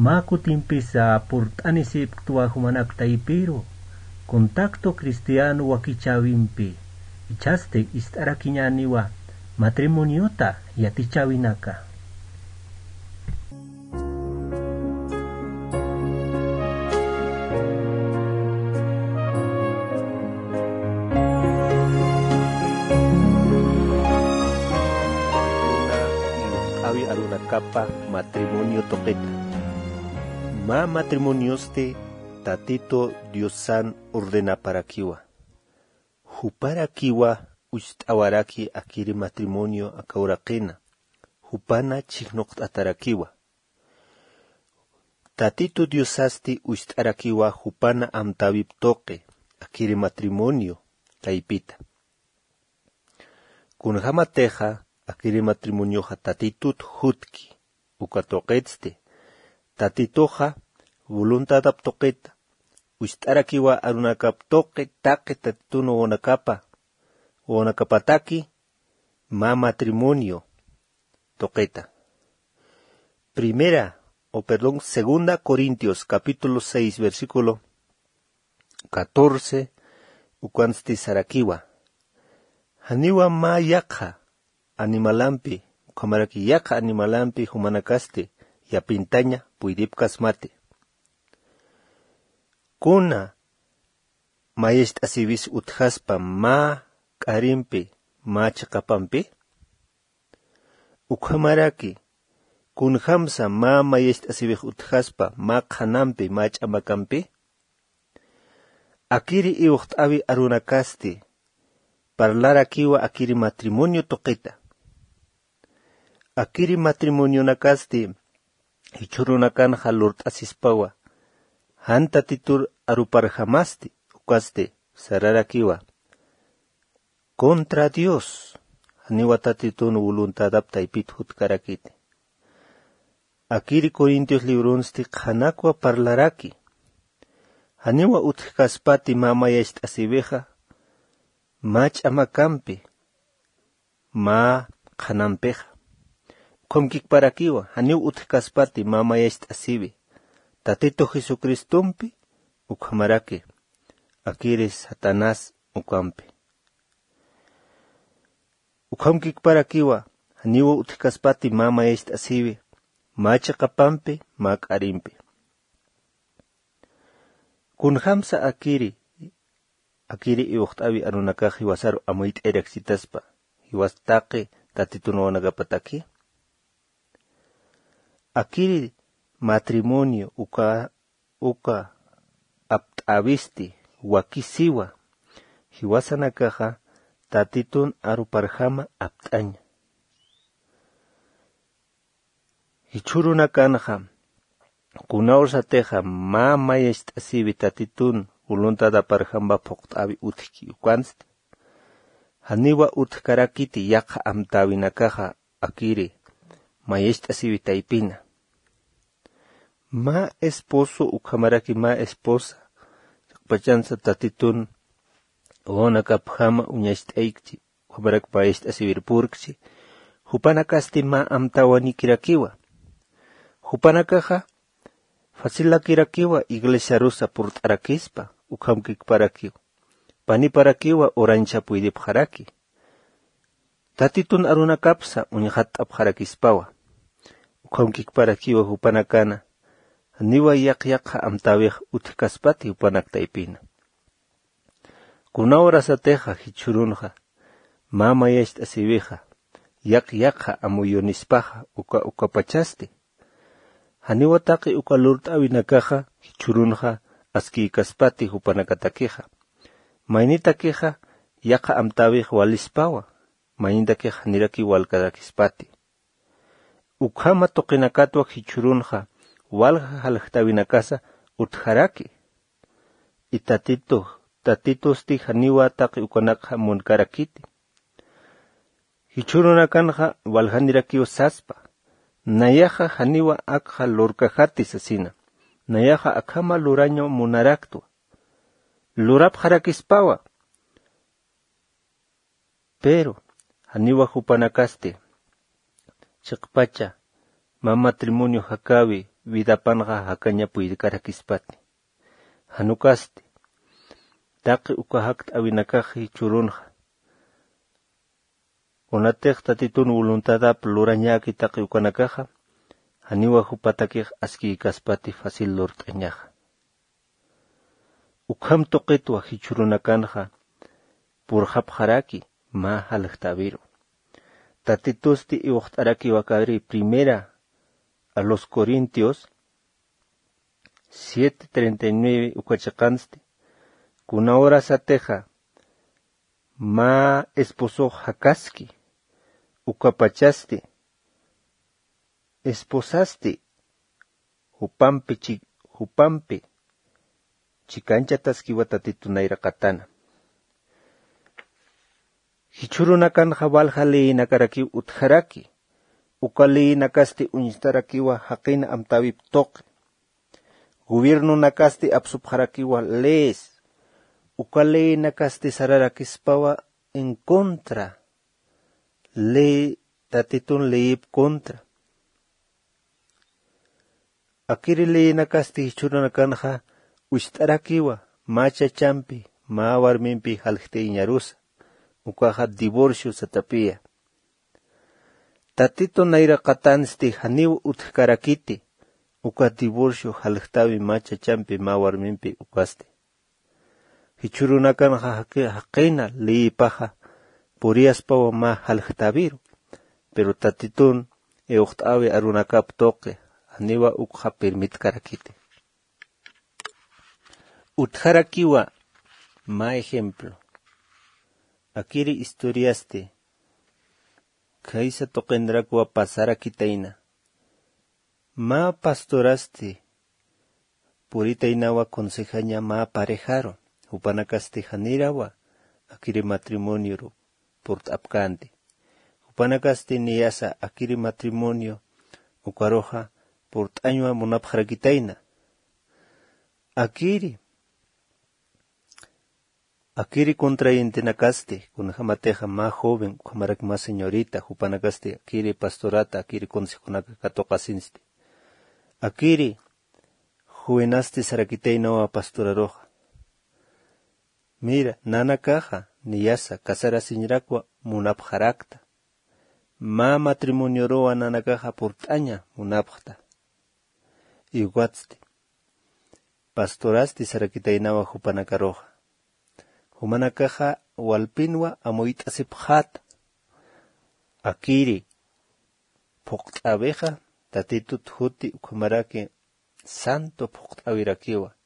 Makutimpisa purtanisip tua humanak taipiro. Contacto cristiano wakichawimpi. Ichaste istarakiñaniwa matrimoniota yatichawinaka. Arunakapa matrimonio toqueta. Ma matrimonioste tatito diosan ordena para kiwa. Hupara kiwa ustawaraki akiri matrimonio akaurakena. Hupana chignokt atarakiwa. Tatito diosasti ustarakiwa hupana amtawip toque akiri matrimonio taipita. Kunhamateja akiri matrimonio tatitut hutki ukatoqetste tatitoja voluntad aptoqeta ustarakiwa arunakap toqe taqe tatituno wonakapataki ma matrimonio toqeta. Segunda Corintios capítulo 6 versículo 14 ukansti sarakiwa haniwa ma yakha animalampi, kamaraki yaka animalampi humanakaste, ya pintaña puidipkas mate. Kuna mayest asibis uthaspa ma karimpi ma chakapampi. Ukamaraki kun hamsa ma mayest asibis uthaspa ma khanampi ma chamakampi. Akiri iuhtavi arunakaste, parlarakiwa akiri matrimonio toqeta. Akiri matrimonio nakasti hichurunakan halurt asispawa hanta titur aruparhamasti ukaste sararakiwa contra Dios haniwa tatitun voluntad aptaipit hutkarakite. Akiri Corintios librunsti hanakwa parlaraki haniwa uthkaspati mamayest asibeja mach amakampi ma khanampeja. Komkik parakiwa, haniu uthkaspati mama est asibi. Tatito Jesucristumpi, ukhamarake. Akires Satanás ukampi. Ukamkik parakiwa, haniu uthkaspati mama est asibi. Macha kapampi, mak arimpi. Kunhamsa akiri iuhtavi arunakaji wasaru amuit erexitaspa. Hiwastake tatituno nagapataki. Akiri matrimonio uka aptavisti wakisiwa hiwasanakaja tatitun aruparjama aptaña. Hichurunakanja kunaursateja ma mayest asibi tatitun voluntad aparjamba poktavi utki ukanst. Haniwa utkarakiti yaka amtawinakaja akiri mayest asibi taipina. Ma esposo ukamaraki ma esposa pachansa tatitun onakapjama uñast eikchi ukamaraki mayest asibir purkchi hupanakasti ma amtawanikirakiwa hupanakaja facilakirakiwa iglesia rusa purtarakispa ukamkikparakiwa paniparakiwa orancha puidipjaraki tatitun arunakapsa uñhatapjarakispawa ukamkikparakiwa hupanakana niwa yak amtawih uthkaspati upanaktaipina. Kunaura sateja hichurunja, mama yest asibeja, yak amuyonispaja ukapachaste. Haniwa taki ukalurt awinakaja hichurunja aski kaspati upanakatakeja. Mainitakeja yaka amtawih walispawa, mainitakeja niraki walkadakispati. Ukhama tokinakatwa hichurunja, walja halhtawinakasa utharaki. Tatitos ti haniwa taki ukanakha munkarakiti. Hichurunakanja walhanirakiyo saspa. Nayaja haniwa akha lorkajatis asina. Nayaja akhama luraño munaraktua. Lurap harakispawa. Pero haniwa hupanakaste. Chakpacha. Ma matrimonio hakawi vidapanja hakanya puidikarakispatin. Hanukasti, taqi ukahakt awinakaji churunja. Onatek tatitun voluntadap lurañaki taqi ukanakaja, haniwa hupatakij aski kaspati fácil lort'añaja. Ukham toqetwa hichurunakanja, purjapjaraki ma halajtaviru. Tatitusti iwaqtaraki wakabri primera a los Corintios 7:39 ukachakansti, kuna hora sateja ma esposo hakaski, ukapachasti, esposasti, hupampi, chikancha taskiwa tatitunayra katana. Hichurunakan jabalhali nakaraki utjaraki, ukali nakasti uñistarakiwa haqina amtawip toqi. Gobierno nakasti absubharakiwa lees, ukali nakasti sararakispawa en contra, le tatitun leip contra. Akiri le nakasti hichurunakanja uistarakiwa macha champi, ma warmimpi halchte iñarusa. Ukaha divorcio satapia. Tatito naira katansti haniw utkarakiti. Uka divorcio halhtawi macha champi mawarmimpi ukaste. Hichurunakan haqina liipaja puriaspawa ma halhtaviru. Pero tatitun euqtawi arunakap toque haniwa ukha permitkarakiti. Utkarakiwa ma ejemplo. Akiri historiaste, kaisa toqendrakwa pasara kitaina. Ma pastoraste, puritainawa consejaña ma parejaro, upanakaste janirawa, akiri matrimonio port apkante. Upanakaste niyasa akiri matrimonio, ukaroja port añua munapjarakitaina. Akiri contrayente nakaste, con jamateja más joven, jamarak más señorita, jupanakaste, akiri pastorata, akiri consejonaka katokasinste. Akiri, juvenaste sarakiteinawa pastora roja. Mira, nana caja, niyasa, casara sinrakwa, munapjarakta. Ma matrimonio roa nana caja portaña, munapjta. Iguatste. Pastoraste sarakiteinawa jupanaka roja. Humanakaja walpinwa amoit asipjat. Akiri pokt abeja tatitut huti ukhamarake santo pokt awirakiwa.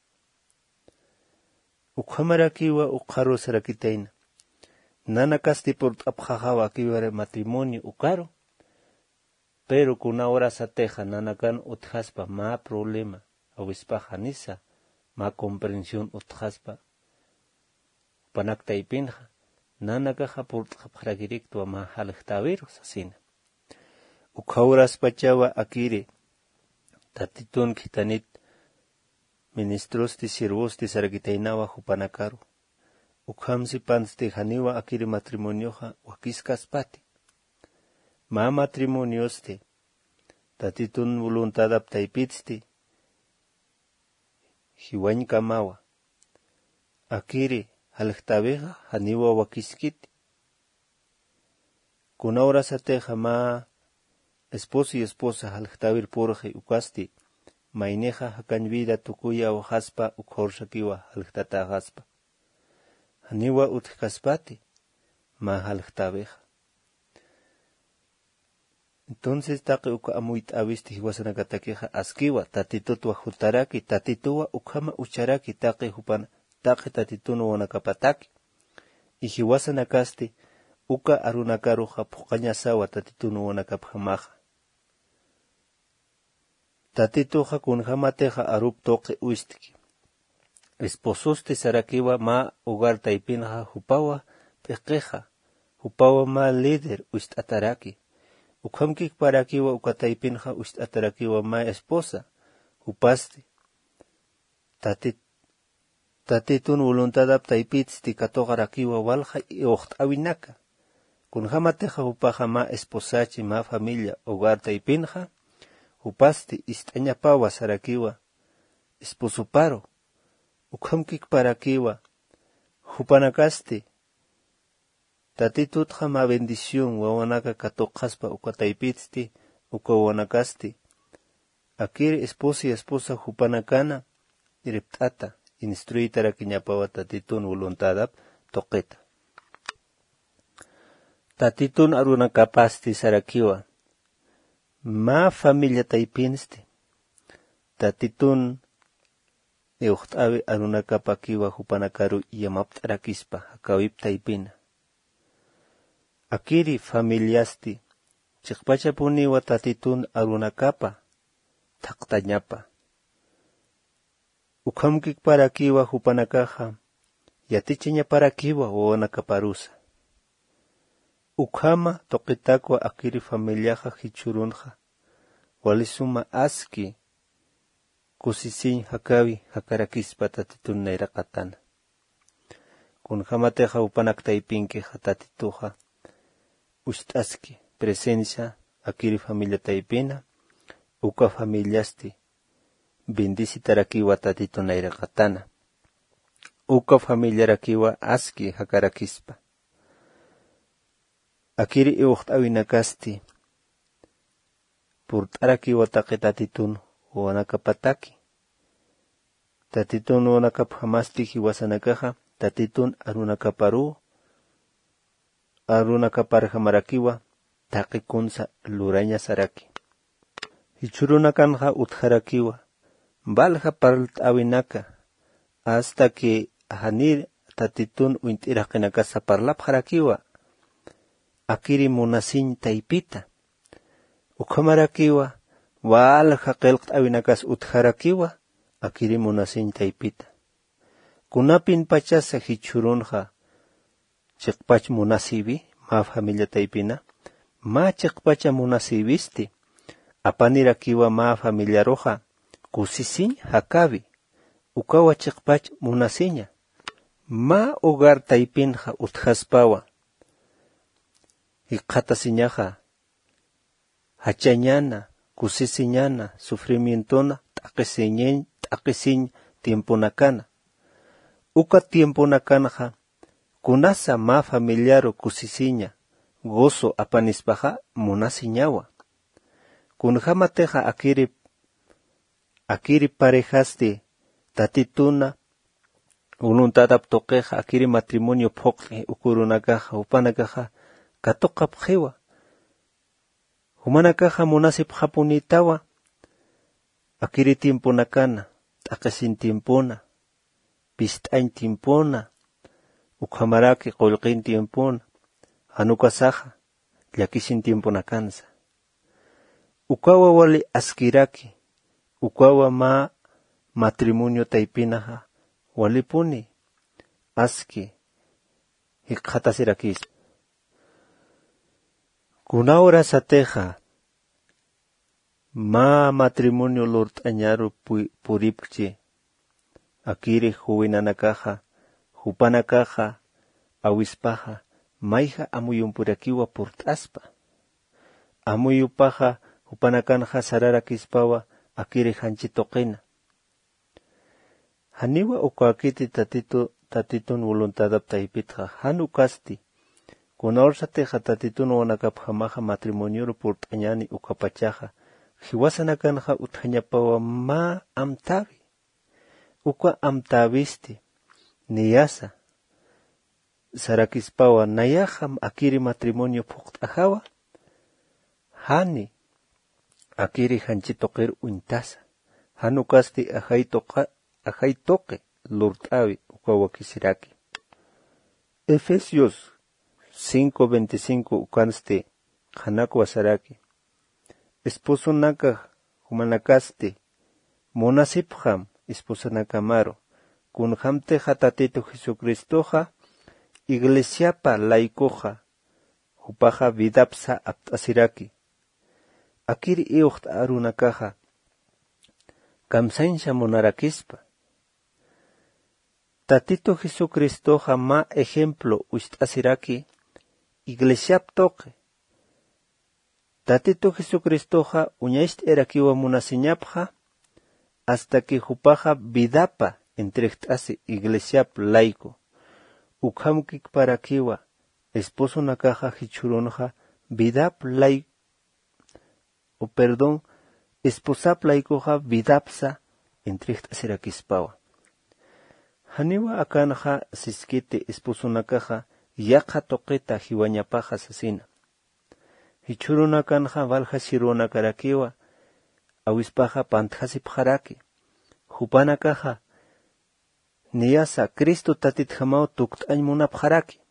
Ukhamarakiwa ukaro sarakiteina. Nanakasti port abjajawa akiware matrimonio ukaro. Pero kuna hora sateja nanakan uthaspa ma problema. Awispa janisa ma comprensión uthaspa. Panakta ipinja, nanakaja purtjapjarakirik ma halajtaviros asina. Ukhauras pachawa akiri, tatitun kitanit, ministros ti sirvos ti sarakitainawa hupanakaru. Ukhamsi pansti haniwa akiri matrimonioja wakiskas pati. Ma matrimonioste, tatitun voluntad aptaipitsti, hiwañ kamawa. Akiri, halajtabeja haniwa wakiskiti. Kuna hora sateja ma esposo y esposa halajtabir porje ukasti. Maineja hakan vida tukuya o haspa ukhorsakiwa halajtata haspa. Haniwa utkaspati ma halajtabeja. Entonces taqi uka amuit avisti hiwasanakatakeja askiwa tatitutwa hutaraki tatituwa ukhama ucharaki taqi hupana. Taqi tatituno wanakapataki. Ihiwasa nakasti uka arunakaruja puqañasawa tatituno wanakapjamaja. Tatituja kunjamateja arup toqe uistiki. Espososte sarakiwa ma hogar taipinja hupawa pequeja. Hupawa ma líder uistataraki. Ukhamkik parakiwa uka taipinja uistatarakiwa ma esposa. Hupaste. Tatitun voluntad aptaipitsti katogarakiwa walja y awinaka. Kun jamateja upaja ma esposachi ma familia hogar taipinja, hupasti istañapawa sarakiwa, esposo paro, ukhamkik parakiwa, hupanakasti, tatitutja ma bendición wawanaka katokaspa ukataypitsti, ukawanakasti, akiri esposo y esposa hupanakana, iriptata, instruitara kiñapawa tatitun voluntadap toqeta. Tatitun arunakapasti sarakiwa, ma familia taipinsti, tatitun euchtavi arunakapakiwa hupanakaru yamaptarakispa hakawip taipina. Akiri familiasti, chikpachapuniwa tatitun arunakapa, taktañapa. Ukhamkik parakiwa hupanakaja, yatichiña parakiwa wawanakaparusa. Ukhama toqitakwa akiri familiaja hichurunja, walisuma aski, kusisin hakawi hakarakispa tatitun nairakatana. Kunjamateja upanaktaipinke tatituja, ustaski, presencia, akiri familia taipina, uka familiasti, bendisi tarakiwa tatitun nairakatana. Uka familia rakiwa aski hakarakispa. Akiri iuqt'awinakasti purt'araki wataqi tatitun wanakapataki. Tatitun wanakaphamasti hiwasanakaja tatitun arunakaparu arunakaparhamarakiwa taqi kunsa luraña saraki. Hichurunakanja utjarakiwa balja parlt'awinaka hasta que hanir tatitun uint'iraqinakasa parlapjarakiwa. Akiri munasin taipita. Ukhamarakiwa, walja qelqt'awinakas utjarakiwa, akiri munasin taipita. Kunapin pachasa hichurunja, chiqpach munasibi, ma familia taipina, ma chiqpacha munasibisti, apanirakiwa ma familia roja, kusisin hakabi, ukawa chiqpach munasiña, ma hogar taipinja utjaspawa, Iqatasiñaja, hachañana, kusisiñana, sufrimientona, taqisin tiemponakana. Uka tiemponakanaja, kunasa ma familiaro kusisiña, gozo apanispaja, munasiñawa. Kunjamateja akiri parejasti, tatituna, voluntadap toqueja, akiri matrimonio pokle, ukurunakaja, upanakaja, Katoqap hewa. Humanakaja munasip japunitawa. Akiri tiemponakana. Taqasin tiempona. Pistain tiempona. Ukhamaraki qolqin tiempona. Hanukasaja. Llakisin tiemponakansa. Ukawa wali askiraki. Ukawa ma matrimonio taipinaja. Walipuni. Aski. Hiqhatasirakiz. Kunahora sateja, ma matrimonio lortañaro puripche, akiri huinanakaja, hupanakaja, awispaja, maija amuyumpurakiwa purtaspa. Amuyupaja, hupanakanja sararakispawa, akiri hanchitoqina. Haniwa ukakiti tatitun voluntadap taipitja, hanukasti. Kunahora sateja tatitun wanakapjamaja matrimonio purtañani ukapachaja, hiwasanakanja utjañapawa ma amtavi. Uka amtavisti, niyasa. Sarakispawa nayaja akiri matrimonio puktajawa. Hani, akiri hanchitoqir uintasa. Hanukasti ajaitoque lurtavi ukawakisiraki. Efesios 5:25 ukanste hanakwa saraki. Esposo naka humanakaste monasipjam esposa nakamaro kunhamte hatatito Jesucristoja iglesiapa laikoja hupaja vidapsa aptasiraki. Akiri iucht arunakaja kamsainsha monarakispa. Tatito Jesucristoja ma ejemplo ustasiraki iglesiap toque. Tatito Jesucristoja uñaist erakiwa munasiñapja hasta que jupaja vidapa entrechtasi iglesiap laico. Ukhamkik parakiwa esposo nakaja hichurunja vidap laico, o perdón, esposap laicoja vidapsa entrechtasi rakispawa. Haniwa akanaja siskite esposo nakaja yaqa toqeta hiwañapaja sasina. Hichuruna kanja valja shiruna karakiwa, awispaja panthasip haraki. Jupana kaja, niyasa Cristo tatit jamao tuktañ munap haraki.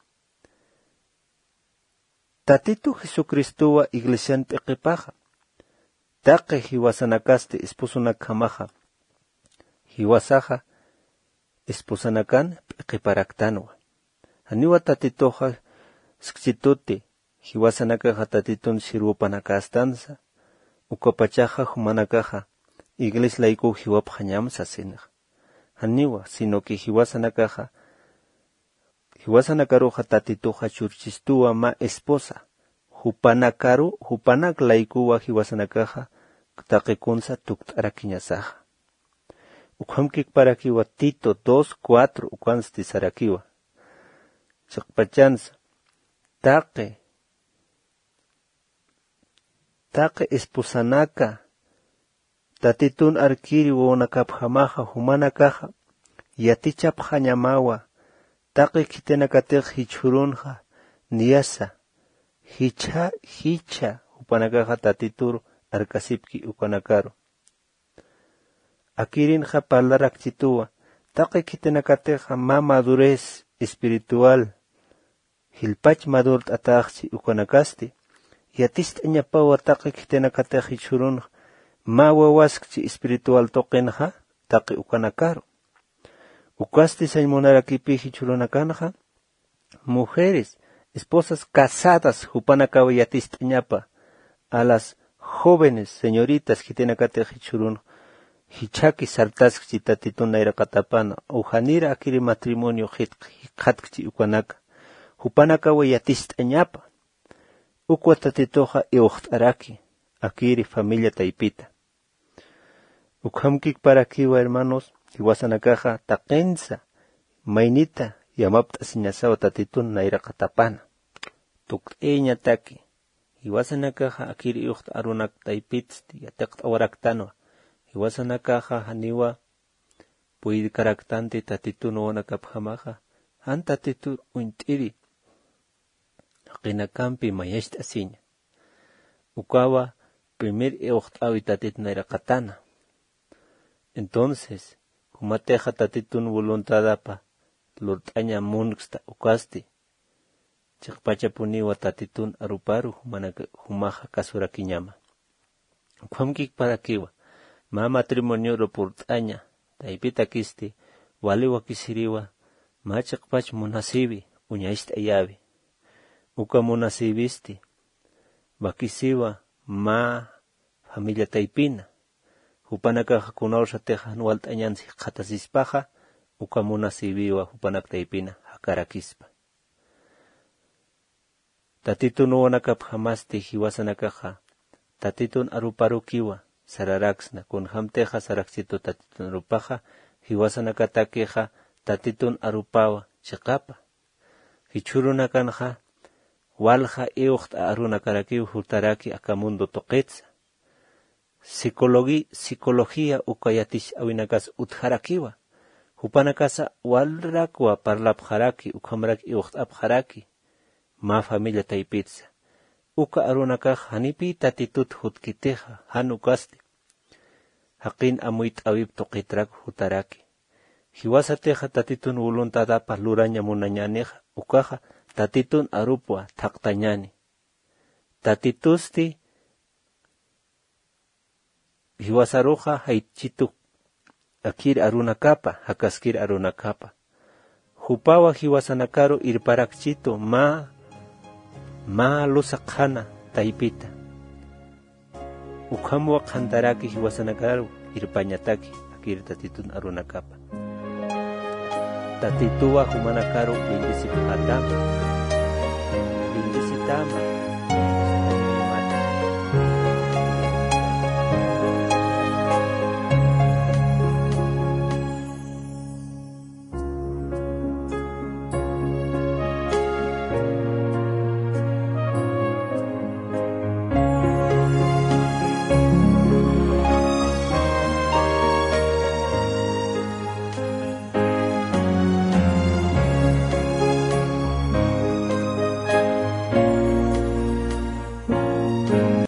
Tatito Jesucristowa iglesian peqipaja. Taqe hiwasanakaste esposunakamaja. Hiwasaja esposanakan peqiparaktanwa. Aniwa tatitoja skchitote. Hiwasanakaja tatitun shirwapanakastansa, ukapachaja humanakaja, iglesia laico hiwapjañamsa sinaj. Haniwa, sino que hiwasanakaroja tatitoja churchistuwa ma esposa, hupanak laikuwa hiwasanakaja, taqikunsa tuktarakiñasaja. Ukhamkik parakiwa Tito 2:4 ukansti sarakiwa. Chakpachansa, Taqe esposanaka, tatitun arkiri wonakapjamaja humanakaja, yatichapjañamawa, taqe kitenakateq hichurunja, niyasa, hicha, upanakaja tatitur arkasipki upanakaro. Akirinja palarakchituwa, taqe kitenakateja ma madurez espiritual, hilpach madurt ataqchi upanakaste, yatist añapawa taqe kitenakateq hichurunja, ma wawaskchi espiritual toqenja, taqe upanakaro. Ukaste saymonarakipi hichurunakanja, mujeres, esposas casadas, hupanakawa yatist añapa, a las jóvenes señoritas kitenakateq hichurunja, hichaki sartaskchi tatitun nairakatapana, ujanira akiri matrimonio hitkhatskchi upanaka, hupanakawa yatist añapa, ukwa tatitoja iuchtaraki, akiri familia taipita. Ukhamkik parakiwa hermanos, hiwasanakaja taqensa, mainita, yamapta siñasawa tatitun nairakatapana. Tukteña taki, hiwasanakaja akiri iucht arunak taipitsti, yataqt awaraktanwa, hiwasanakaja haniwa, puid karaktante tatitun wanakapjamaja, han tatitun uintiri, qinakampi mayasht asiña. Ukawa primer iuchtawi tatitun nairakatana. Entonces, kumateja tatitun voluntadapa, lortaña munxta ukaste, chikpachapuniwa tatitun aruparu humaja kasurakiñama. Ukamkik parakiwa, ma matrimonio ropurtaña, taipita kisti, waliwa kisiriwa, ma chikpach munasibi, uñaist ayabi. Uka munasibisti, bakisiwa, ma familia taipina, hupanakaja kunausha teja nualtañansi qatasispaja, uka munasibiwa hupanak taipina hakarakispa. Tatitun wanakapjamasti hiwasanakaja, tatitun aruparukiwa, sararaksna, kun hamteja saraksito tatitun arupaja, hiwasanakatakeja, tatitun arupawa, chiqapa. Hichurunakanja, walja iucht arunakarakiw hutaraki akamundo toqetsa. Psicología ukayatish awinakas utharakiwa. Hupanakasa walrakwa parlapjaraki ukhamrak iucht apjaraki. Ma familia taipitsa. Uka arunakaj hanipi tatitut hutkiteja hanukaste. Haqin amuit awib toqitrak hutaraki. Hiwasateja tatitun voluntadapa luraña munañaneja ukaja tatitun arupwa thaqtañani. Tatitusti hiwasaruja haichituk akir arunakapa, hakaskir arunakapa. Hupawa hiwasanakaro irparakchito ma lusaqhana taipita. Ukhamwa qhantaraki hiwasanakaro irpañataki akir tatitun arunakapa. Tatituwa humanakaro bendisitama